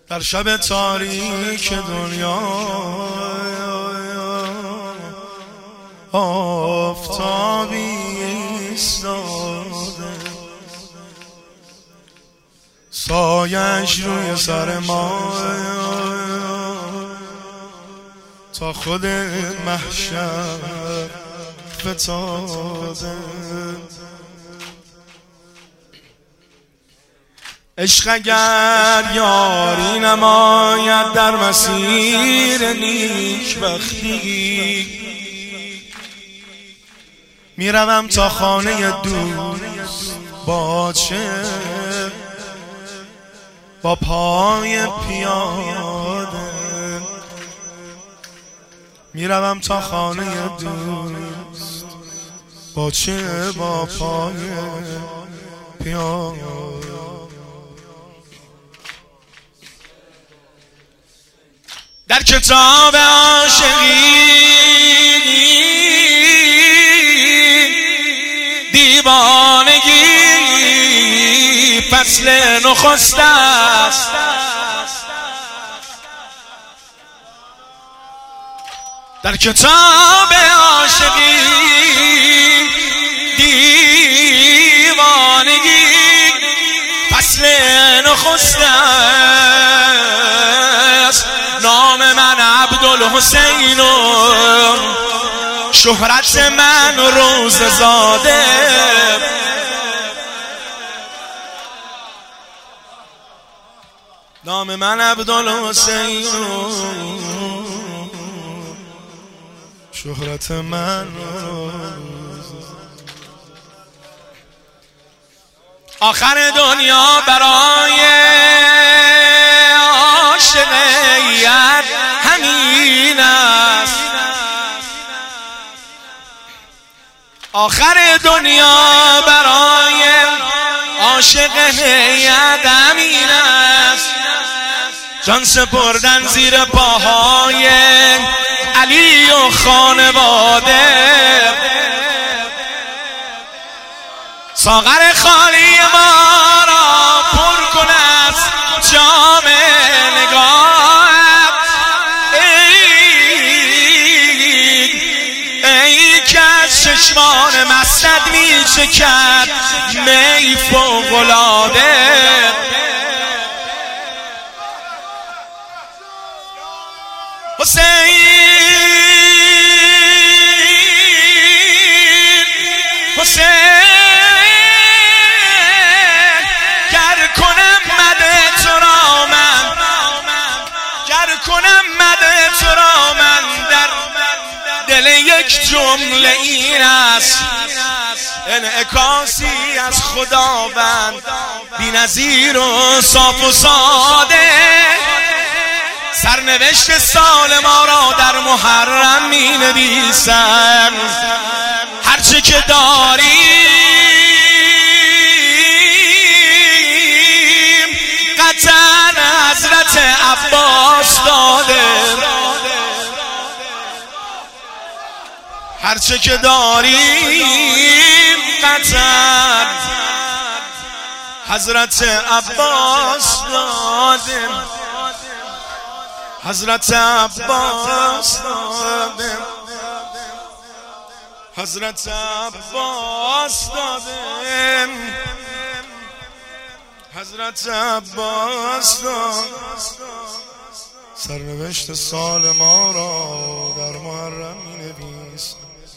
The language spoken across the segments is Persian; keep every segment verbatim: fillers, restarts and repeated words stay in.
در شب تاریک دنیا آفتابی ایستاده، سایش روی سر ما تا خود محشر فتاده. عشق اگر یاری نماید در مسیر نیکبختی، میروم تا خانه دوست با چه با پای پیاده، میروم تا خانه دوست با چه با پای پیاده. در کتاب عاشقی دیوانگی فصل نخست است، در کتاب عاشقی دیوانگی فصل نخست است. نام من عبدالحسین و شهرت من روزه زاده، نام من عبدالحسین و شهرت من آخر دنیا برای عاشقیت همین است، آخر دنیا برای عاشقیت همین است. جان سپردن زیر پاهای علی و خانواده، ساغر خالی ما را پر کن از جام نگاهت، ای که از چشمان مستت می چکد می فوق‌العاده. حسین حسین گر کنم مده تو را من، گر کنم مده تو را من در دل یک جمله این است، انعکاسی از خداوند بی‌نظیر و صاف و ساده. سرنوشت سال ما را در محرم می نویسن، هرچه که داریم قطعا حضرت عباس داده، هرچه که داریم قطعا حضرت عباس داده، حضرت عباس داده، حضرت عباس داده، حضرت عباس داده. سرنوشت سال ما را در محرم می نویسن،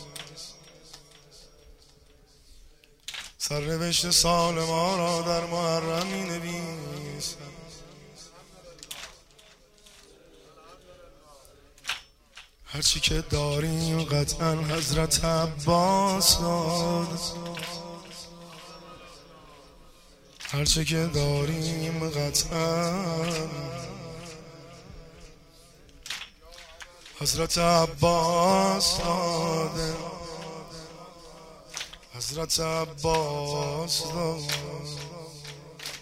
سرنوشت سال ما را در محرم می نویسن. هرچی که داریم قطعا حضرت عباس داد، هرچی که داریم قطعا حضرت عباس داده، حضرت عباس داد.